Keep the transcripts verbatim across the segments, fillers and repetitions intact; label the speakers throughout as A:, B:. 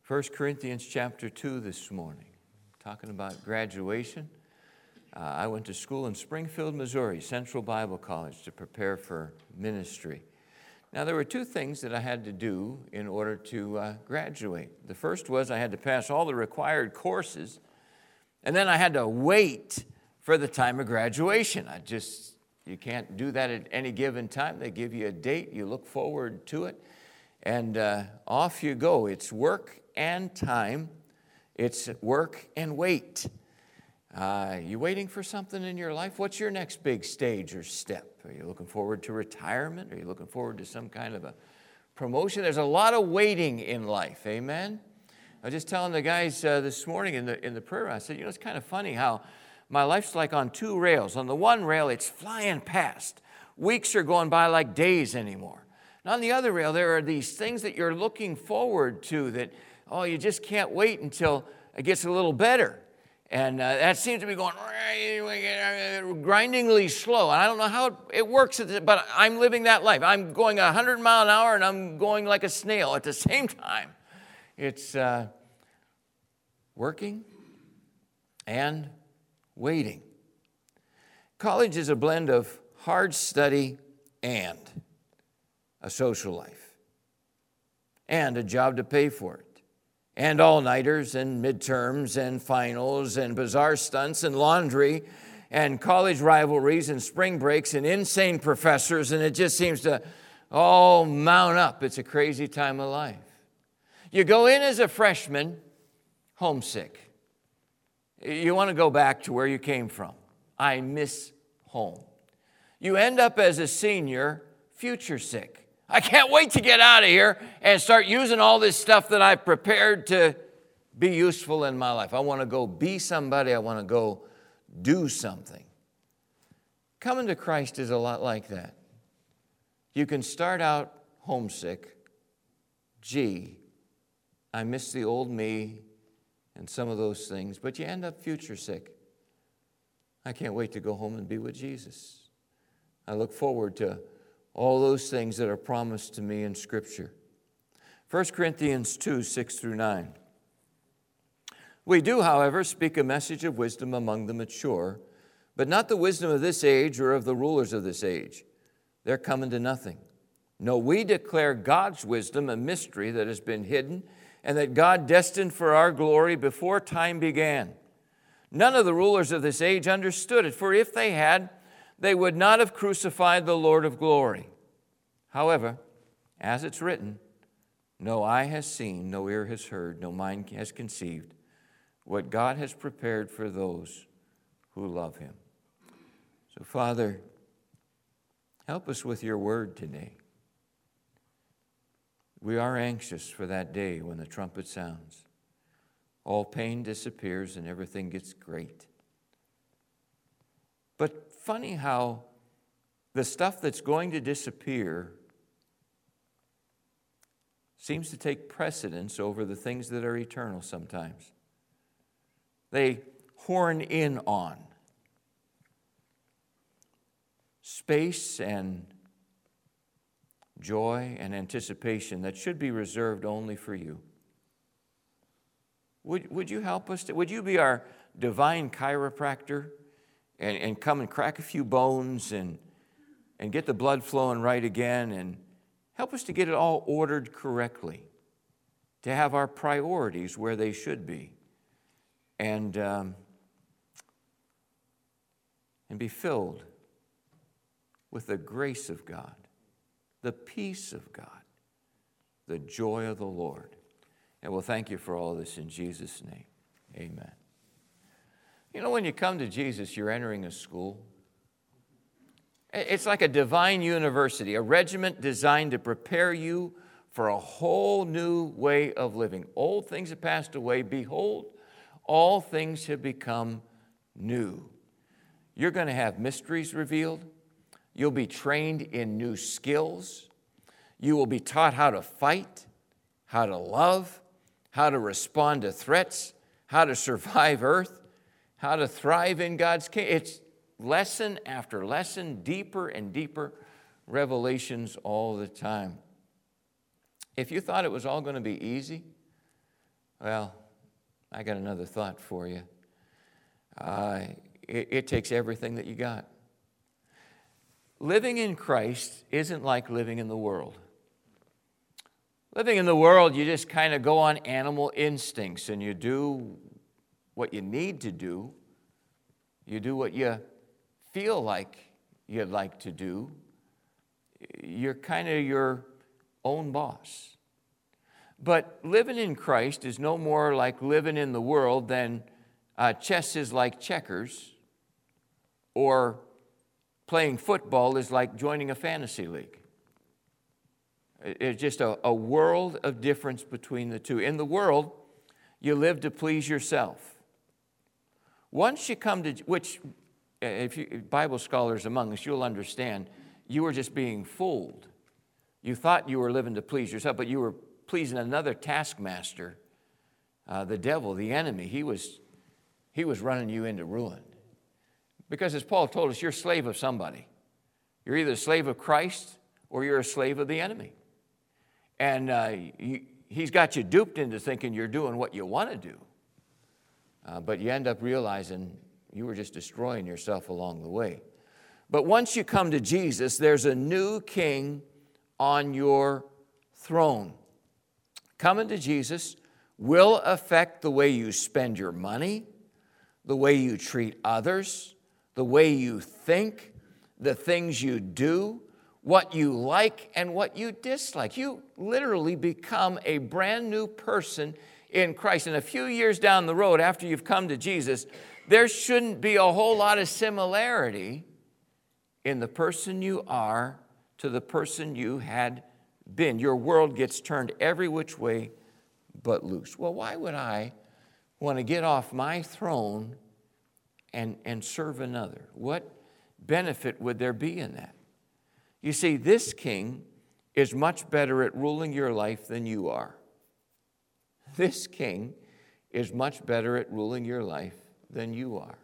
A: First Corinthians chapter two this morning, talking about graduation. Uh, I went to school in Springfield, Missouri, Central Bible College, to prepare for ministry. Now, there were two things that I had to do in order to uh, graduate. The first was I had to pass all the required courses, and then I had to wait for the time of graduation. I just, you can't do that at any given time. They give you a date, you look forward to it, and uh, off you go. It's work and time. It's work and wait. Uh, you waiting for something in your life? What's your next big stage or step? Are you looking forward to retirement? Are you looking forward to some kind of a promotion? There's a lot of waiting in life, amen? I was just telling the guys uh, this morning in the, in the prayer, I said, you know, it's kind of funny how my life's like on two rails. On the one rail, it's flying past. Weeks are going by like days anymore. And on the other rail, there are these things that you're looking forward to that, oh, you just can't wait until it gets a little better. And uh, that seems to be going grindingly slow. And I don't know how it works, but I'm living that life. I'm going one hundred mile an hour and I'm going like a snail at the same time. It's uh, working and waiting. College is a blend of hard study and a social life and a job to pay for it. And all-nighters and midterms and finals and bizarre stunts and laundry and college rivalries and spring breaks and insane professors, and it just seems to all mount up. It's a crazy time of life. You go in as a freshman, homesick. You want to go back to where you came from. I miss home. You end up as a senior, future sick. I can't wait to get out of here and start using all this stuff that I've prepared to be useful in my life. I want to go be somebody. I want to go do something. Coming to Christ is a lot like that. You can start out homesick. Gee, I miss the old me and some of those things, but you end up future sick. I can't wait to go home and be with Jesus. I look forward to all those things that are promised to me in Scripture. First Corinthians two, six through nine. We do, however, speak a message of wisdom among the mature, but not the wisdom of this age or of the rulers of this age. They're coming to nothing. No, we declare God's wisdom, a mystery that has been hidden, and that God destined for our glory before time began. None of the rulers of this age understood it, for if they had, they would not have crucified the Lord of glory. However, as it's written, no eye has seen, no ear has heard, no mind has conceived what God has prepared for those who love Him. So, Father, help us with your word today. We are anxious for that day when the trumpet sounds. All pain disappears and everything gets great. But funny how the stuff that's going to disappear seems to take precedence over the things that are eternal sometimes. They horn in on space and joy and anticipation that should be reserved only for you. Would, would you help us? To, would you be our divine chiropractor? And, and come and crack a few bones and, and get the blood flowing right again and help us to get it all ordered correctly, to have our priorities where they should be, and, um, and be filled with the grace of God, the peace of God, the joy of the Lord. And we'll thank you for all of this in Jesus' name. Amen. You know, when you come to Jesus, you're entering a school. It's like a divine university, a regiment designed to prepare you for a whole new way of living. Old things have passed away. Behold, all things have become new. You're going to have mysteries revealed. You'll be trained in new skills. You will be taught how to fight, how to love, how to respond to threats, how to survive earth, how to thrive in God's kingdom. It's lesson after lesson, deeper and deeper revelations all the time. If you thought it was all going to be easy, Well, I got another thought for you. Uh, it, it takes everything that you got. Living in Christ isn't like living in the world. Living in the world, you just kind of go on animal instincts and you do what you need to do. You do what you feel like you'd like to do. You're kind of your own boss. But living in Christ is no more like living in the world than uh, chess is like checkers, or playing football is like joining a fantasy league. It's just a, a world of difference between the two. In the world, you live to please yourself. Once you come to, which, if you, Bible scholars among us, you'll understand, you were just being fooled. You thought you were living to please yourself, but you were pleasing another taskmaster, uh, the devil, the enemy. He was, he was running you into ruin. Because as Paul told us, you're a slave of somebody. You're either a slave of Christ or you're a slave of the enemy. And uh, you, he's got you duped into thinking you're doing what you want to do. Uh, but you end up realizing you were just destroying yourself along the way. But once you come to Jesus, there's a new king on your throne. Coming to Jesus will affect the way you spend your money, the way you treat others, the way you think, the things you do, what you like and what you dislike. You literally become a brand new person in Christ. And a few years down the road, after you've come to Jesus, there shouldn't be a whole lot of similarity in the person you are to the person you had been. Your world gets turned every which way but loose. Well, why would I want to get off my throne and, and serve another? What benefit would there be in that? You see, this king is much better at ruling your life than you are. This king is much better at ruling your life than you are.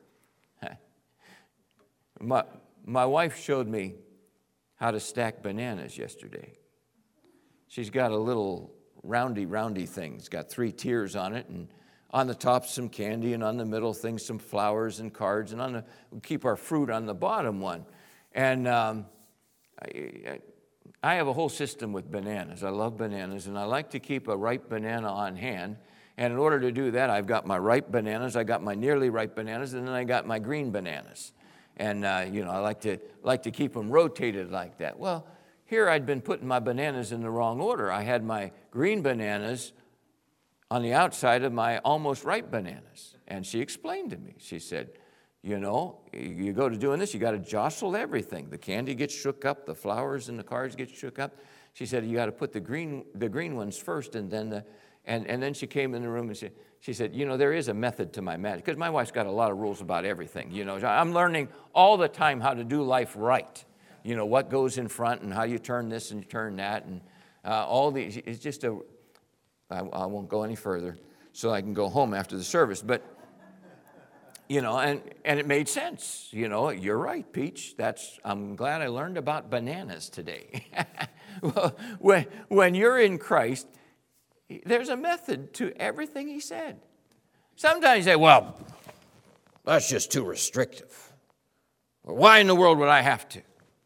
A: my, my wife showed me how to stack bananas yesterday. She's got a little roundy, roundy thing. It's got three tiers on it, and on the top some candy, and on the middle things, some flowers and cards, and on the, we keep our fruit on the bottom one. And um, I, I have a whole system with bananas. I love bananas, and I like to keep a ripe banana on hand. And in order to do that, I've got my ripe bananas, I got my nearly ripe bananas, and then I got my green bananas. And, uh, you know, I like to, like to keep them rotated like that. Well, here I'd been putting my bananas in the wrong order. I had my green bananas on the outside of my almost ripe bananas. And she explained to me, she said, you know, you go to doing this, you got to jostle everything. The candy gets shook up, the flowers and the cards get shook up. She said, you got to put the green, the green ones first, and then the, and, and then she came in the room and she, she said, you know, there is a method to my magic. Because my wife's got a lot of rules about everything. You know, I'm learning all the time how to do life right. You know, what goes in front and how you turn this and you turn that. And uh, all these, it's just a, I, I won't go any further so I can go home after the service. But, you know, and, and it made sense. You know, you're right, Peach. That's, I'm glad I learned about bananas today. Well, when, when you're in Christ, there's a method to everything he said. Sometimes you say, well, that's just too restrictive. Well, why in the world would I have to?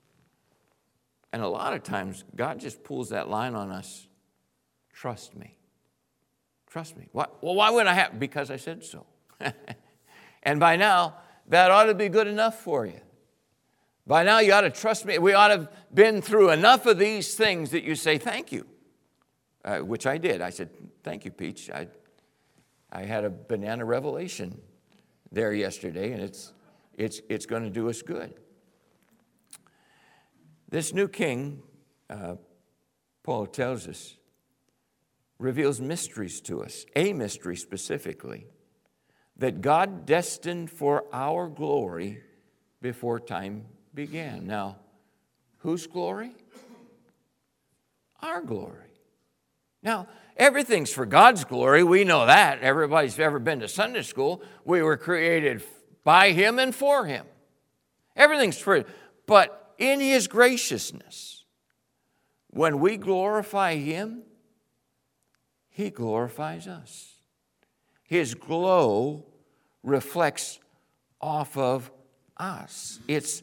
A: And a lot of times, God just pulls that line on us. Trust me. Trust me. Why, well, why would I have? Because I said so. And by now, that ought to be good enough for you. By now, you ought to trust me. We ought to have been through enough of these things that you say, thank you. Uh, which I did. I said, thank you, Peach. I, I had a banana revelation there yesterday, and it's, it's, it's going to do us good. This new king, uh, Paul tells us, reveals mysteries to us, a mystery specifically, that God destined for our glory before time began. Now, whose glory? Our glory. Now, everything's for God's glory. We know that. Everybody's ever been to Sunday school. We were created by Him and for Him. Everything's for Him. But in His graciousness, when we glorify Him, He glorifies us. His glow reflects off of us. It's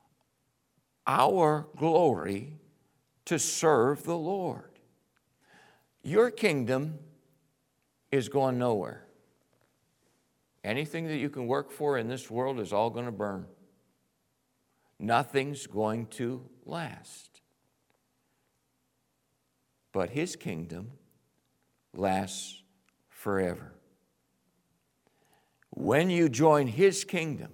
A: our glory to serve the Lord. Your kingdom is going nowhere. Anything that you can work for in this world is all going to burn. Nothing's going to last. But His kingdom lasts forever. When you join His kingdom,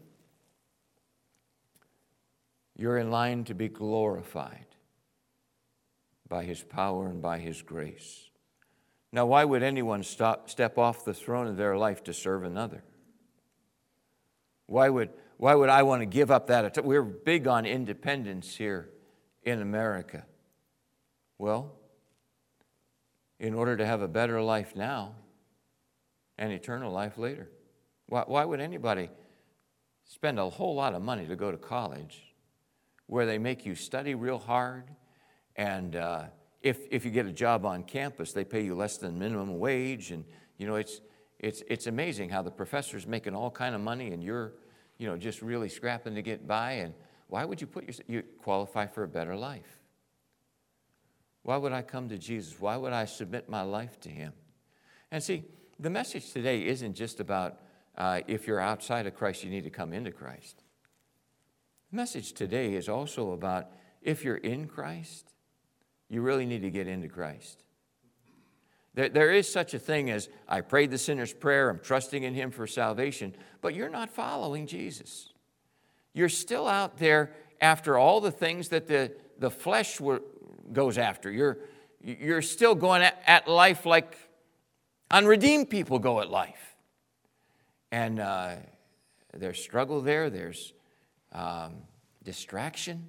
A: you're in line to be glorified by His power and by His grace. Now, why would anyone stop, step off the throne of their life to serve another? Why would, why would I want to give up that? We're big on independence here in America. Well, in order to have a better life now and eternal life later. Why, why would anybody spend a whole lot of money to go to college where they make you study real hard, and uh, if, if you get a job on campus, they pay you less than minimum wage, and you know it's it's it's amazing how the professor's making all kind of money and you're you know just really scrapping to get by. And why would you put your you qualify for a better life? Why would I come to Jesus? Why would I submit my life to Him? And see, the message today isn't just about uh, if you're outside of Christ, you need to come into Christ. The message today is also about if you're in Christ, you really need to get into Christ. There, there is such a thing as, I prayed the sinner's prayer, I'm trusting in Him for salvation, but you're not following Jesus. You're still out there after all the things that the, the flesh were, goes after. You're, you're still going at, at life like unredeemed people go at life. And uh, there's struggle there, there's um, distraction.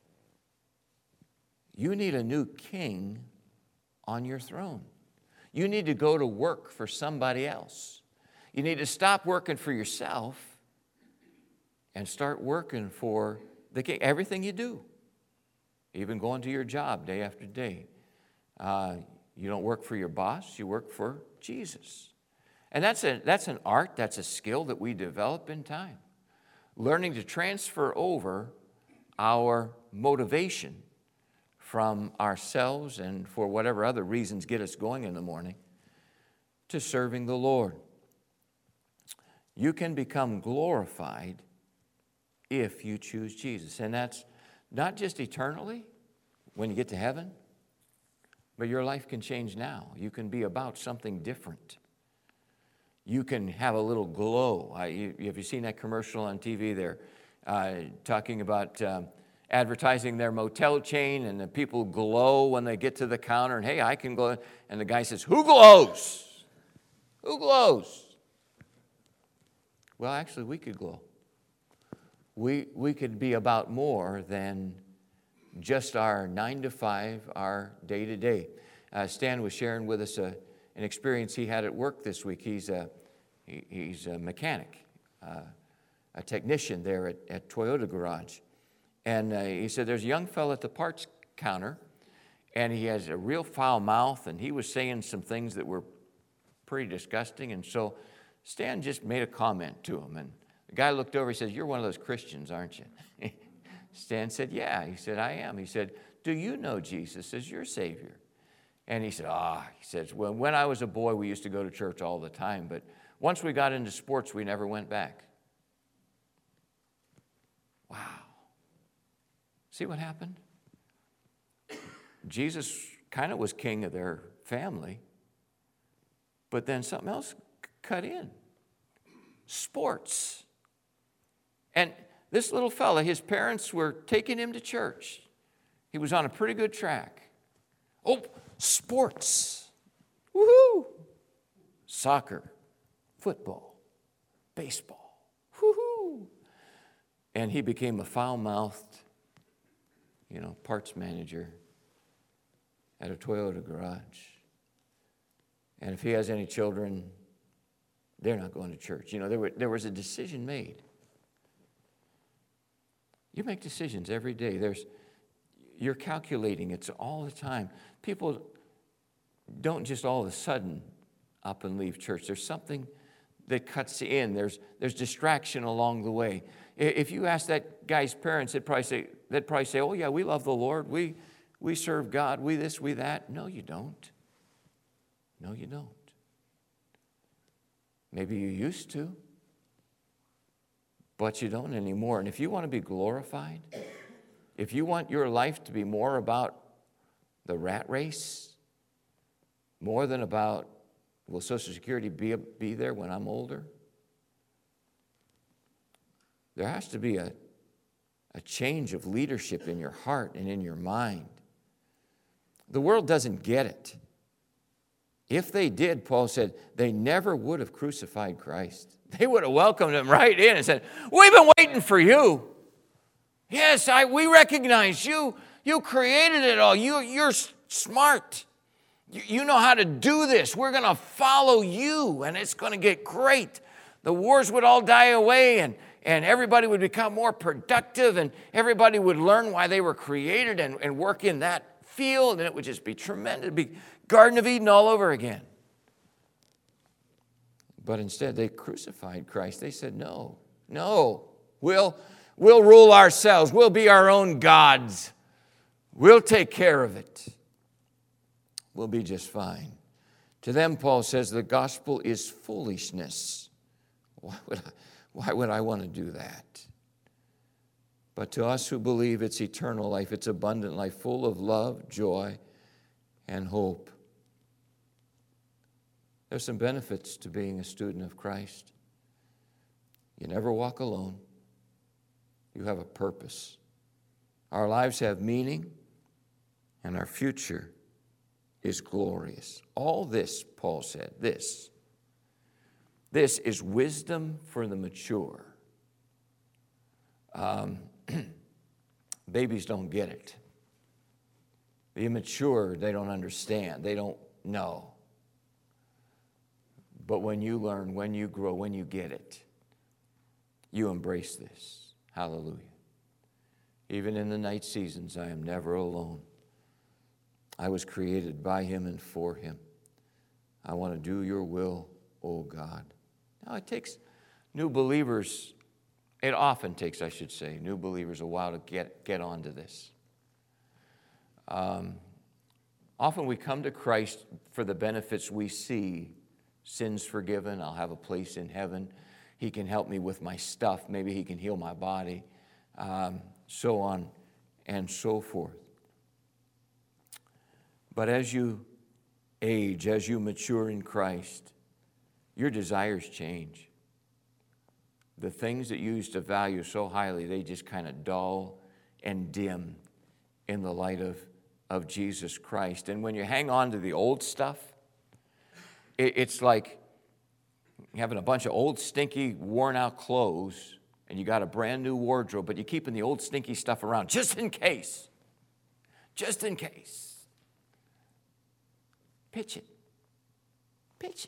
A: You need a new king on your throne. You need to go to work for somebody else. You need to stop working for yourself and start working for the king. Everything you do, even going to your job day after day. Uh, you don't work for your boss, you work for Jesus. And that's, a, that's an art, that's a skill that we develop in time. Learning to transfer over our motivation from ourselves and for whatever other reasons get us going in the morning to serving the Lord. You can become glorified if you choose Jesus. And that's not just eternally when you get to heaven, but your life can change now. You can be about something different. You can have a little glow. I, you, have you seen that commercial on T V there uh, talking about um, advertising their motel chain, and the people glow when they get to the counter, and hey, I can glow. And the guy says, who glows? Who glows? Well, actually, we could glow. We, we could be about more than just our nine to five, our day to day. Uh, Stan was sharing with us a, an experience he had at work this week. He's a, he, he's a mechanic, uh, a technician there at, at Toyota Garage. And uh, he said there's a young fellow at the parts counter, and he has a real foul mouth, and he was saying some things that were pretty disgusting. And so Stan just made a comment to him, and the guy looked over, he said, you're one of those Christians, aren't you? Stan said, yeah. He said, I am. He said, do you know Jesus as your Savior? And he said, ah, he says, well, when I was a boy, we used to go to church all the time, but once we got into sports, we never went back. Wow. See what happened? Jesus kind of was king of their family, but then something else cut in. Sports. And this little fella, his parents were taking him to church. He was on a pretty good track. Oh, sports. Woohoo! Soccer, football, baseball. Woohoo! And he became a foul-mouthed, you know, parts manager at a Toyota garage. And if he has any children, they're not going to church. You know, there, were, there was a decision made. You make decisions every day. There's, you're calculating. It's all the time. People don't just all of a sudden up and leave church. There's something that cuts in. There's, there's distraction along the way. If you ask that guy's parents, they'd probably say, they'd probably say, oh yeah, we love the Lord. We, we serve God. We this, we that. No, you don't. No, you don't. Maybe you used to, but you don't anymore. And if you want to be glorified, if you want your life to be more about the rat race, more than about, will Social Security be, be there when I'm older? There has to be a, a change of leadership in your heart and in your mind. The world doesn't get it. If they did, Paul said, they never would have crucified Christ. They would have welcomed him right in and said, we've been waiting for you. Yes, I, we recognize you. You created it all. You, you're smart. You, you know how to do this. We're going to follow you, and it's going to get great. The wars would all die away, and, and everybody would become more productive, and everybody would learn why they were created and, and work in that field, and it would just be tremendous. It'd be Garden of Eden all over again. But instead, they crucified Christ. They said, no, no, we'll, we'll rule ourselves. We'll be our own gods. We'll take care of it. We'll be just fine. To them, Paul says, the gospel is foolishness. Why would I, why would I want to do that? But to us who believe, it's eternal life, it's abundant life, full of love, joy, and hope. There's some benefits to being a student of Christ. You never walk alone. You have a purpose. Our lives have meaning, and our future is glorious. All this, Paul said, this, this is wisdom for the mature. Um, babies don't get it. The immature, they don't understand. They don't know. But when you learn, when you grow, when you get it, you embrace this. Hallelujah. Even in the night seasons, I am never alone. I was created by him and for him. I want to do your will, O God. Now, it takes new believers, it often takes, I should say, new believers a while to get, get onto this. Um, often we come to Christ for the benefits we see. Sins forgiven, I'll have a place in heaven. He can help me with my stuff. Maybe he can heal my body. Um, so on and so forth. But as you age, as you mature in Christ, your desires change. The things that you used to value so highly, they just kind of dull and dim in the light of, of Jesus Christ. And when you hang on to the old stuff, it, it's like having a bunch of old, stinky, worn-out clothes, and you got a brand new wardrobe, but you're keeping the old, stinky stuff around just in case. Just in case. Pitch it. Pitch it.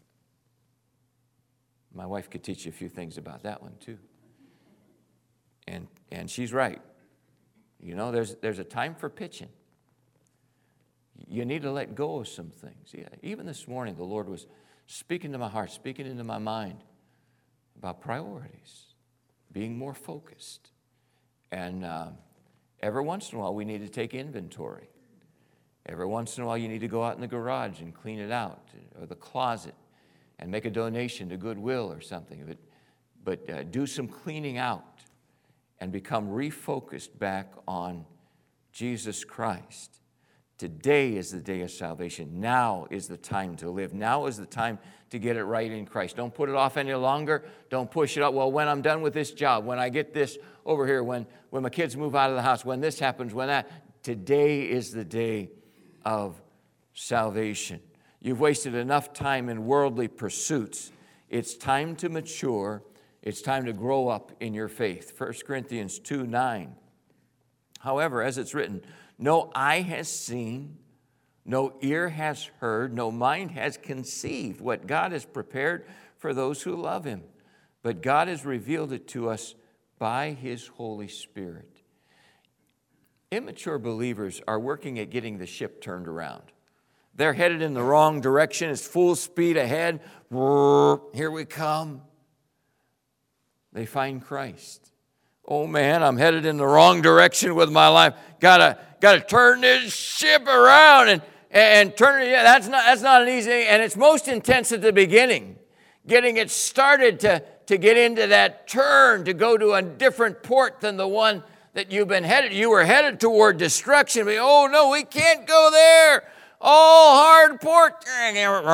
A: My wife could teach you a few things about that one, too. And and she's right. You know, there's there's a time for pitching. You need to let go of some things. Yeah, even this morning, the Lord was speaking to my heart, speaking into my mind about priorities, being more focused. And uh, every once in a while, we need to take inventory. Every once in a while, you need to go out in the garage and clean it out, or the closet, and make a donation to Goodwill or something. But, but uh, do some cleaning out and become refocused back on Jesus Christ. Today is the day of salvation. Now is the time to live. Now is the time to get it right in Christ. Don't put it off any longer. Don't push it up. Well, when I'm done with this job, when I get this over here, when, when my kids move out of the house, when this happens, when that. Today is the day of salvation. You've wasted enough time in worldly pursuits. It's time to mature. It's time to grow up in your faith. First Corinthians two nine. However, as it's written, no eye has seen, no ear has heard, no mind has conceived what God has prepared for those who love him. But God has revealed it to us by his Holy Spirit. Immature believers are working at getting the ship turned around. They're headed in the wrong direction. It's full speed ahead. Here we come. They find Christ. Oh man, I'm headed in the wrong direction with my life. Gotta, gotta turn this ship around and, and turn it. Yeah, that's not, that's not an easy thing. And it's most intense at the beginning. Getting it started to, to get into that turn, to go to a different port than the one that you've been headed. You were headed toward destruction. But, oh no, we can't go there. All hard port. And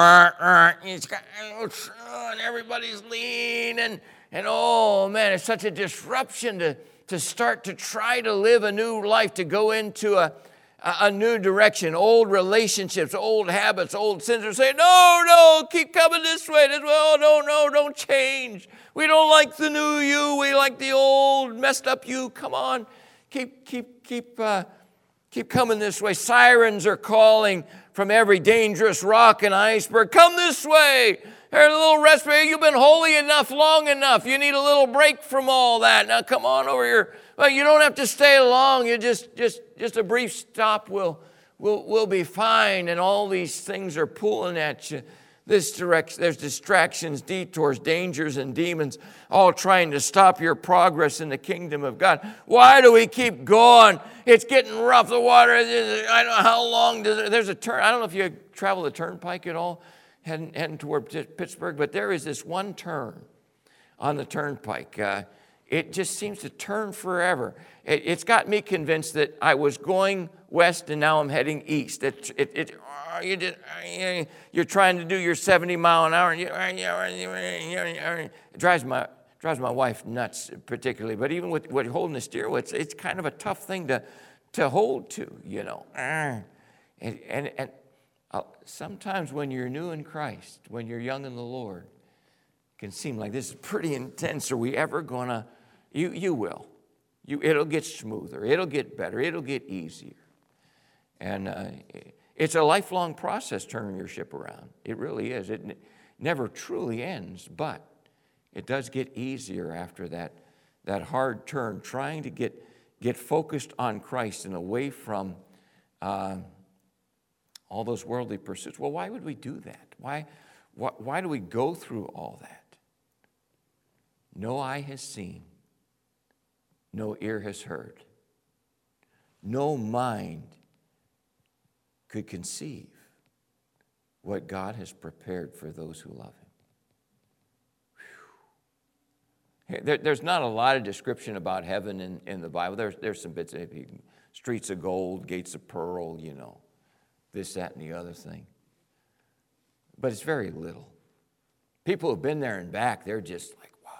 A: everybody's leaning. And oh man, it's such a disruption to, to start to try to live a new life, to go into a, a, a new direction. Old relationships, old habits, old sins are saying, no, no, keep coming this way. This way. Oh, no, no, don't change. We don't like the new you. We like the old messed up you. Come on, keep, keep, keep, uh, keep coming this way. Sirens are calling from every dangerous rock and iceberg. Come this way. There's a little respite. You've been holy enough long enough. You need a little break from all that. Now come on over here. Well, you don't have to stay long. You just just just a brief stop will will will be fine. And all these things are pulling at you. This direction, there's distractions, detours, dangers, and demons, all trying to stop your progress in the kingdom of God. Why do we keep going? It's getting rough. The water. I don't know how long does it. There's a turn. I don't know if you travel the turnpike at all. Heading, heading toward Pittsburgh, but there is this one turn on the turnpike. Uh, it just seems to turn forever. It, it's got me convinced that I was going west and now I'm heading east. It, it, it, oh, you just, you're trying to do your seventy mile an hour, and you, it drives my drives my wife nuts particularly. But even with, with holding the steering wheel, it's, it's kind of a tough thing to to hold to, you know. And and and. Sometimes when you're new in Christ, when you're young in the Lord, it can seem like this is pretty intense. Are we ever going to? You you will. You, it'll get smoother. It'll get better. It'll get easier. And uh, it's a lifelong process turning your ship around. It really is. It n- never truly ends, but it does get easier after that, that hard turn, trying to get, get focused on Christ and away from Uh, all those worldly pursuits. Well, why would we do that? Why, why, why do we go through all that? No eye has seen, no ear has heard, no mind could conceive what God has prepared for those who love Him. There, there's not a lot of description about heaven in, in the Bible. There's, there's some bits, streets of gold, gates of pearl, you know. This, that, and the other thing. But it's very little. People who've been there and back, they're just like, wow.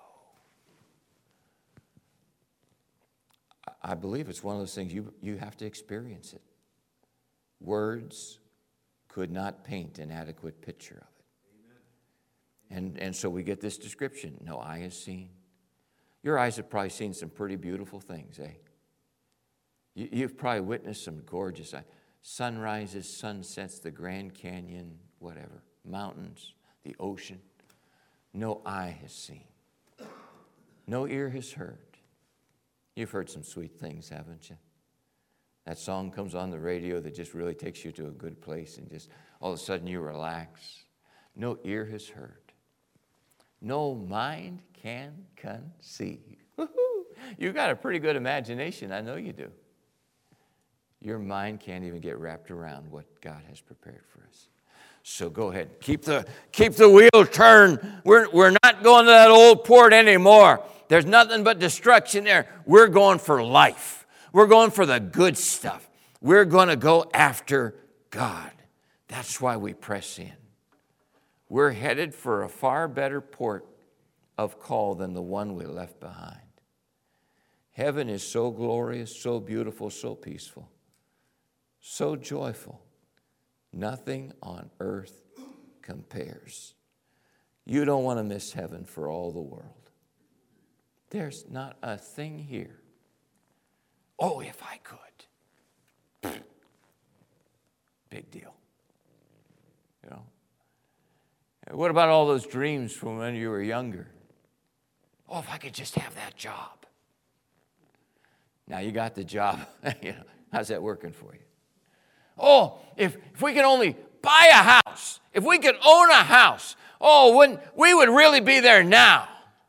A: I believe it's one of those things you, you have to experience it. Words could not paint an adequate picture of it. And, and so we get this description. No eye has seen. Your eyes have probably seen some pretty beautiful things, eh? You, you've probably witnessed some gorgeous eyes. Sunrises, sunsets, the Grand Canyon, whatever, mountains, the ocean. No eye has seen. No ear has heard. You've heard some sweet things, haven't you? That song comes on the radio that just really takes you to a good place and just all of a sudden you relax. No ear has heard. No mind can conceive. Woo-hoo. You've got a pretty good imagination. I know you do. Your mind can't even get wrapped around what God has prepared for us. So go ahead. Keep the, keep the wheel turned. We're, we're not going to that old port anymore. There's nothing but destruction there. We're going for life. We're going for the good stuff. We're going to go after God. That's why we press in. We're headed for a far better port of call than the one we left behind. Heaven is so glorious, so beautiful, so peaceful. So joyful, nothing on earth compares. You don't want to miss heaven for all the world. There's not a thing here. Oh, if I could. Big deal. You know. What about all those dreams from when you were younger? Oh, if I could just have that job. Now you got the job. You know, how's that working for you? Oh, if, if we could only buy a house, if we could own a house, oh, wouldn't, we would really be there now.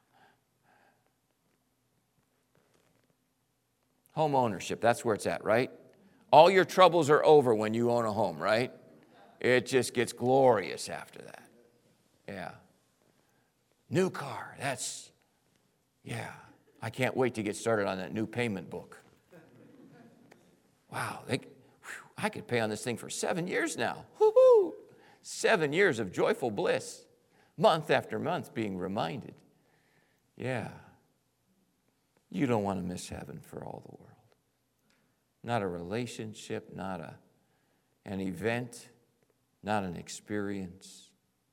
A: Home ownership, that's where it's at, right? All your troubles are over when you own a home, right? It just gets glorious after that. Yeah. New car, that's, yeah. I can't wait to get started on that new payment book. Wow, they, whew, I could pay on this thing for seven years now. Woo-hoo! Seven years of joyful bliss, month after month being reminded. Yeah. You don't want to miss heaven for all the world. Not a relationship, not a, an event, not an experience.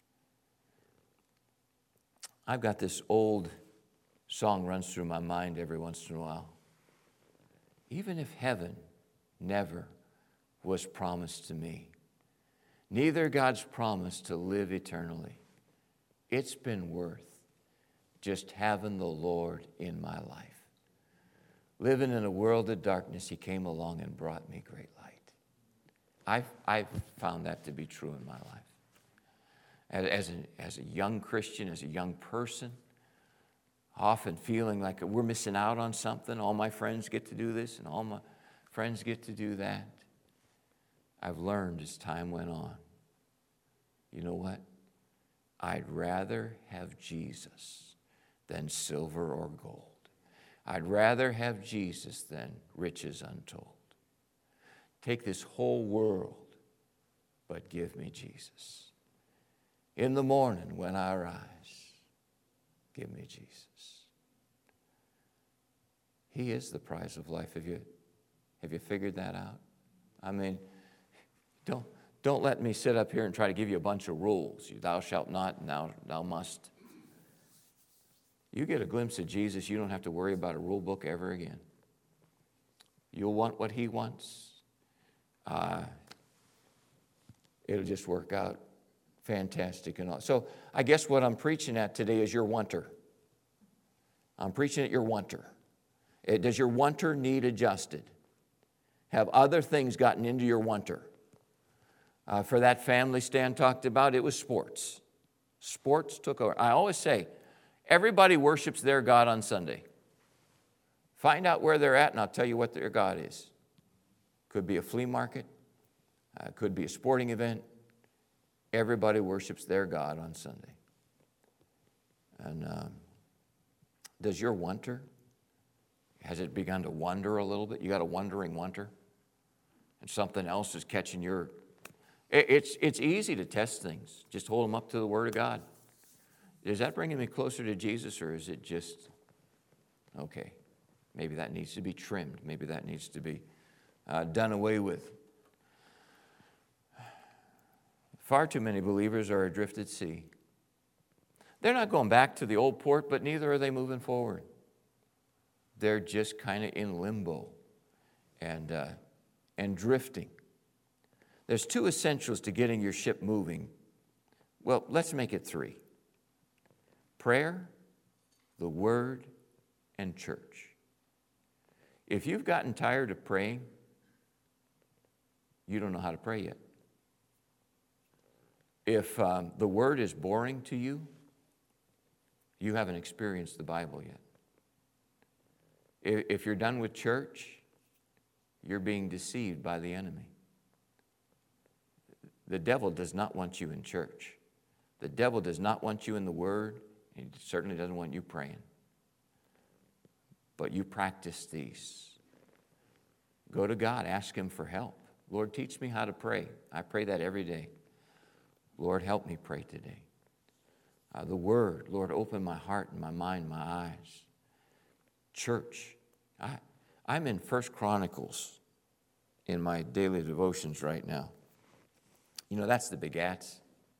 A: I've got this old song runs through my mind every once in a while. Even if heaven never was promised to me, neither God's promise to live eternally, it's been worth just having the Lord in my life. Living in a world of darkness, he came along and brought me great light. I've, I've found that to be true in my life. As, as, a, as a young Christian, as a young person, often feeling like we're missing out on something. All my friends get to do this and all my friends get to do that. I've learned as time went on, you know what? I'd rather have Jesus than silver or gold. I'd rather have Jesus than riches untold. Take this whole world, but give me Jesus. In the morning when I rise, give me Jesus. He is the prize of life. Have you, have you figured that out? I mean, don't, don't let me sit up here and try to give you a bunch of rules. Thou shalt not, and thou, thou must. You get a glimpse of Jesus, you don't have to worry about a rule book ever again. You'll want what he wants. Uh, it'll just work out fantastic and all. So I guess what I'm preaching at today is your wanter. I'm preaching at your wanter. It, does your wanter need adjusted? Have other things gotten into your wanter? Uh, for that family Stan talked about, it was sports. Sports took over. I always say, everybody worships their God on Sunday. Find out where they're at, and I'll tell you what their God is. Could be a flea market. Uh, could be a sporting event. Everybody worships their God on Sunday. And um, does your wanter, has it begun to wander a little bit? You got a wandering wanter? And something else is catching your... It, it's, it's easy to test things. Just hold them up to the Word of God. Is that bringing me closer to Jesus, or is it just, okay, maybe that needs to be trimmed. Maybe that needs to be uh, done away with. Far too many believers are adrift at sea. They're not going back to the old port, but neither are they moving forward. They're just kind of in limbo and, uh, and drifting. There's two essentials to getting your ship moving. Well, let's make it three. Prayer, the Word, and church. If you've gotten tired of praying, you don't know how to pray yet. If um, the Word is boring to you, you haven't experienced the Bible yet. If, if you're done with church, you're being deceived by the enemy. The devil does not want you in church. The devil does not want you in the Word. He certainly doesn't want you praying. But you practice these. Go to God. Ask Him for help. Lord, teach me how to pray. I pray that every day. Lord, help me pray today. Uh, the Word. Lord, open my heart and my mind, my eyes. Church. I, I'm in First Chronicles in my daily devotions right now. You know, that's the begats.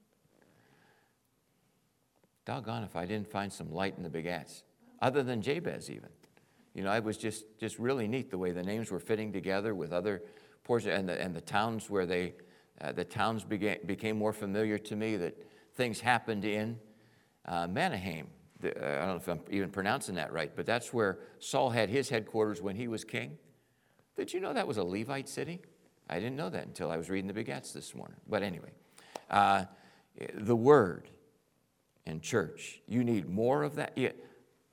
A: Doggone if I didn't find some light in the begats, other than Jabez even. You know, it was just, just really neat the way the names were fitting together with other portions, and the, and the towns where they, uh, the towns began, became more familiar to me, that things happened in uh, Mahanaim. The, uh, I don't know if I'm even pronouncing that right, but that's where Saul had his headquarters when he was king. Did you know that was a Levite city? I didn't know that until I was reading the Begats this morning. But anyway, uh, the Word and church, you need more of that. Yeah.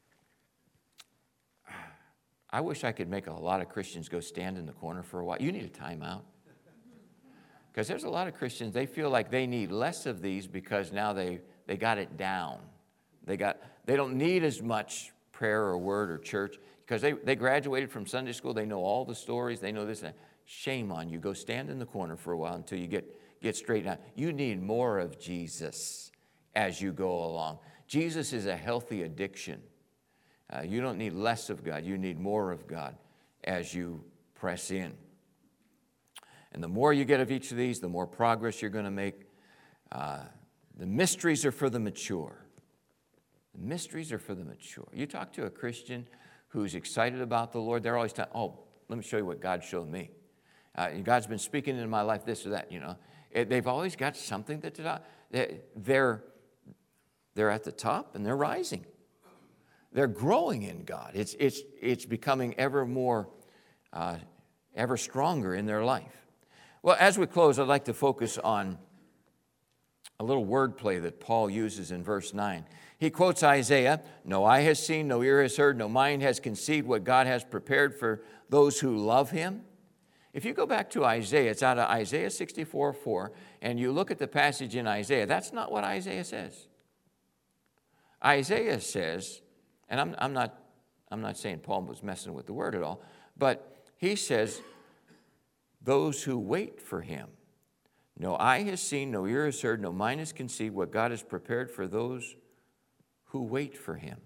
A: I wish I could make a lot of Christians go stand in the corner for a while. You need a timeout. Because there's a lot of Christians, they feel like they need less of these because now they, they got it down. They got they don't need as much prayer or word or church because they, they graduated from Sunday school. They know all the stories. They know this. And shame on you. Go stand in the corner for a while until you get, get straightened out. You need more of Jesus as you go along. Jesus is a healthy addiction. Uh, you don't need less of God. You need more of God as you press in. And the more you get of each of these, the more progress you're going to make. Uh, the mysteries are for the mature. The mysteries are for the mature. You talk to a Christian who's excited about the Lord, they're always telling, oh, let me show you what God showed me. Uh, God's been speaking into my life, this or that, you know. It, they've always got something that they're, they're at the top and they're rising. They're growing in God. It's, it's, it's becoming ever more, uh, ever stronger in their life. Well, as we close, I'd like to focus on a little wordplay that Paul uses in verse nine. He quotes Isaiah, "No eye has seen, no ear has heard, no mind has conceived what God has prepared for those who love him." If you go back to Isaiah, it's out of Isaiah sixty-four four, and you look at the passage in Isaiah, that's not what Isaiah says. Isaiah says, and I'm, I'm, not, I'm not saying Paul was messing with the word at all, but he says, those who wait for him. No eye has seen, no ear has heard, no mind has conceived what God has prepared for those who wait for him.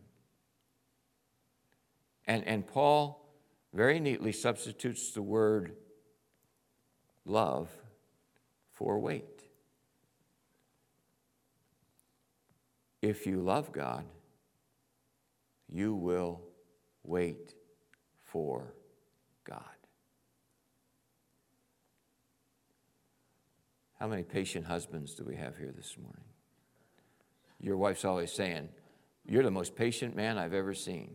A: And, and Paul very neatly substitutes the word love for wait. If you love God, you will wait for God. How many patient husbands do we have here this morning? Your wife's always saying, "You're the most patient man I've ever seen."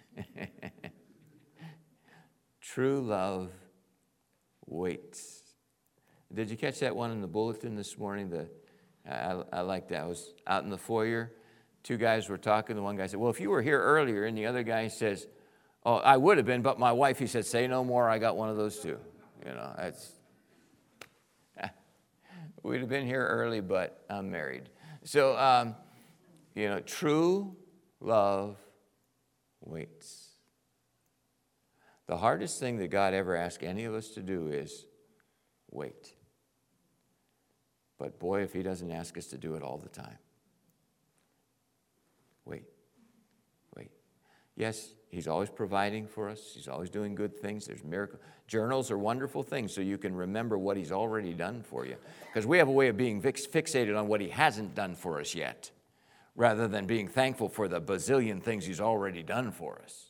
A: True love waits. Did you catch that one in the bulletin this morning? The, I, I like that. I was out in the foyer. Two guys were talking. The one guy said, "Well, if you were here earlier," and the other guy says, "Oh, I would have been, but my wife," he said, "say no more. I got one of those too." You know, that's, we'd have been here early, but I'm married. So, um, you know, true love waits. The hardest thing that God ever asked any of us to do is wait. But boy, if he doesn't ask us to do it all the time. Wait. Wait. Yes, he's always providing for us. He's always doing good things. There's miracles. Journals are wonderful things so you can remember what he's already done for you. Because we have a way of being fix- fixated on what he hasn't done for us yet, rather than being thankful for the bazillion things he's already done for us.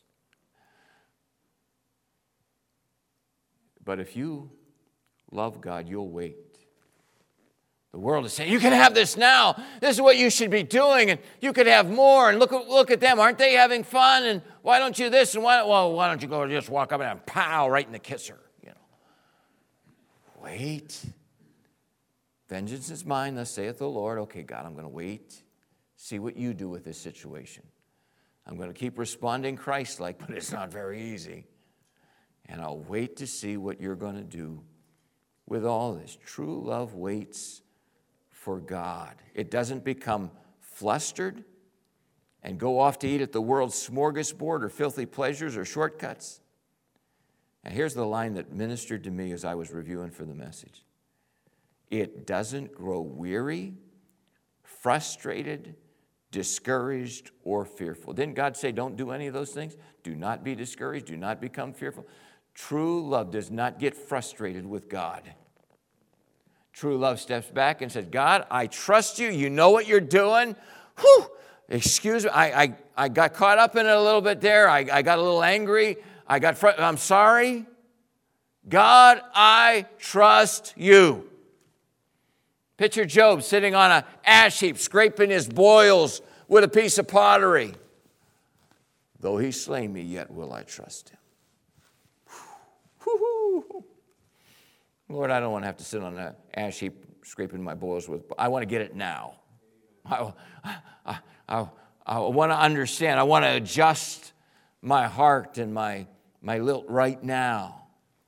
A: But if you love God, you'll wait. The world is saying, "You can have this now. This is what you should be doing, and you could have more. And look at look at them. Aren't they having fun? And why don't you this? And why well, why don't you go and just walk up and pow right in the kisser? You know. Wait. Vengeance is mine, thus saith the Lord. Okay, God, I'm going to wait. See what you do with this situation. I'm going to keep responding Christ-like, but it's not very easy. And I'll wait to see what you're going to do with all this. True love waits for God. It doesn't become flustered and go off to eat at the world's smorgasbord or filthy pleasures or shortcuts. And here's the line that ministered to me as I was reviewing for the message. It doesn't grow weary, frustrated, discouraged, or fearful. Didn't God say don't do any of those things? Do not be discouraged. Do not become fearful. True love does not get frustrated with God. True love steps back and says, "God, I trust you. You know what you're doing. Whew, excuse me. I, I, I got caught up in it a little bit there. I, I got a little angry. I got fr- I'm sorry. God, I trust you." Picture Job sitting on an ash heap, scraping his boils with a piece of pottery. "Though he slay me, yet will I trust him." Lord, I don't want to have to sit on an ash heap scraping my boils with. I want to get it now. I, I, I, I want to understand. I want to adjust my heart and my, my lilt right now.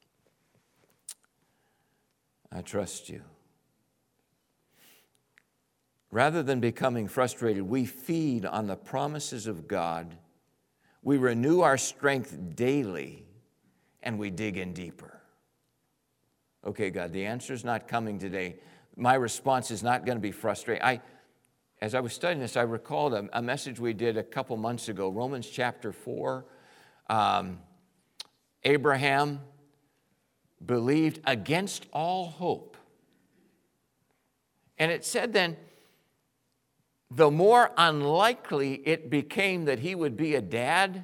A: I trust you. Rather than becoming frustrated, we feed on the promises of God. We renew our strength daily, and we dig in deeper. Okay, God, the answer is not coming today. My response is not going to be frustrated. I, as I was studying this, I recalled a, a message we did a couple months ago, Romans chapter four. Um, Abraham believed against all hope. And it said then, the more unlikely it became that he would be a dad,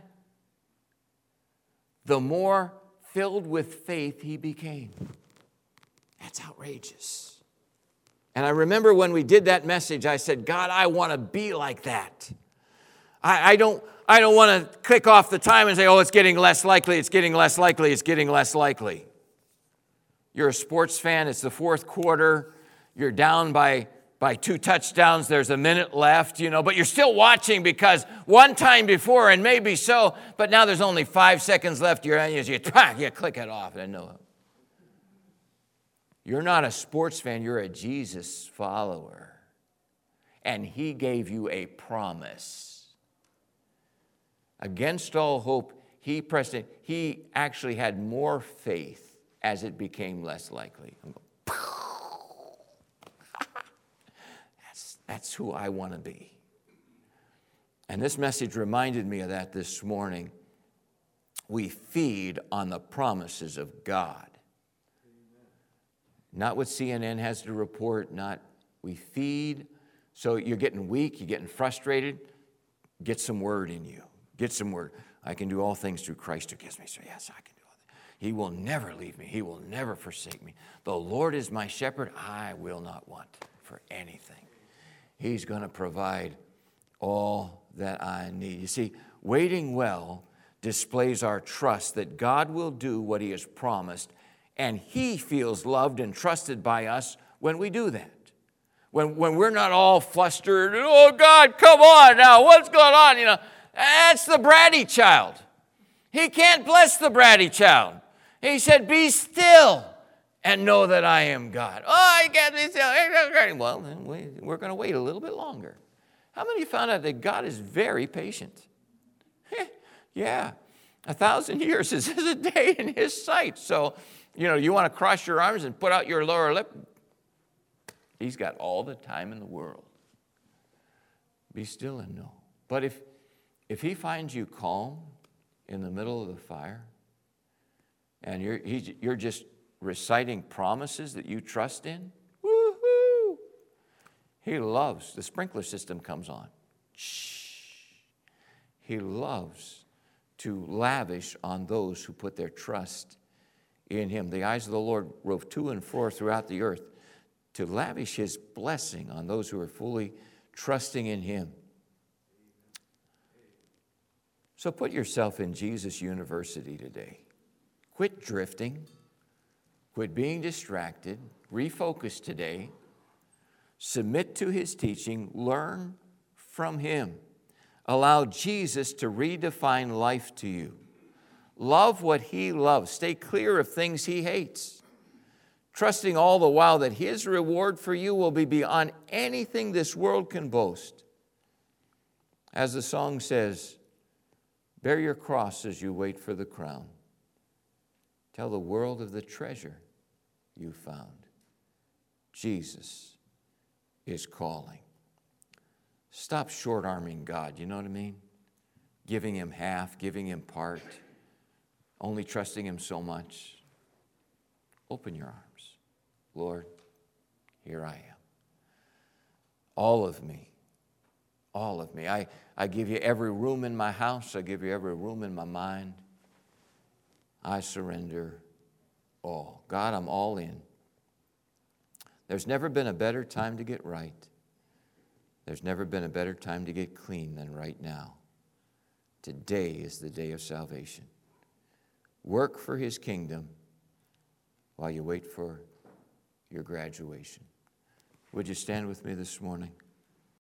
A: the more filled with faith he became. That's outrageous. And I remember when we did that message, I said, God, I want to be like that. I, I don't, I don't want to click off the time and say, oh, it's getting less likely, it's getting less likely, it's getting less likely. You're a sports fan, it's the fourth quarter, you're down by By two touchdowns, there's a minute left, you know, but you're still watching because one time before, and maybe so, but now there's only five seconds left. You're, you, you, you click it off. And no, you're not a sports fan. You're a Jesus follower. And he gave you a promise. Against all hope, he pressed it. He actually had more faith as it became less likely. I'm going, That's who I want to be. And this message reminded me of that this morning. We feed on the promises of God. Not what C N N has to report, not we feed. So you're getting weak, you're getting frustrated. Get some word in you. Get some word. I can do all things through Christ who gives me. So yes, I can do all things. He will never leave me. He will never forsake me. The Lord is my shepherd. I will not want for anything. He's going to provide all that I need. You see, waiting well displays our trust that God will do what he has promised, and he feels loved and trusted by us when we do that. When, when we're not all flustered, oh God, come on now, what's going on? You know, that's the bratty child. He can't bless the bratty child. He said, be still and know that I am God. Oh, I get this. Well, then we, we're going to wait a little bit longer. How many of you found out that God is very patient? Yeah, a thousand years is a day in his sight. So, you know, you want to cross your arms and put out your lower lip? He's got all the time in the world. Be still and know. But if, if he finds you calm in the middle of the fire, and you're, he's, you're just reciting promises that you trust in, woo-hoo! He loves, the sprinkler system comes on. Shh. He loves to lavish on those who put their trust in him. The eyes of the Lord rove to and fro throughout the earth to lavish his blessing on those who are fully trusting in him. So put yourself in Jesus University today. Quit drifting. Quit being distracted. Refocus today. Submit to his teaching. Learn from him. Allow Jesus to redefine life to you. Love what he loves. Stay clear of things he hates. Trusting all the while that his reward for you will be beyond anything this world can boast. As the song says, bear your cross as you wait for the crown. Tell the world of the treasure you found. Jesus is calling. Stop short-arming God, you know what I mean? Giving him half, giving him part, only trusting him so much. Open your arms. Lord, here I am. All of me. All of me. I, I give you every room in my house. I give you every room in my mind. I surrender all. God, I'm all in. There's never been a better time to get right. There's never been a better time to get clean than right now. Today is the day of salvation. Work for his kingdom. while you wait for your graduation. Would you stand with me this morning?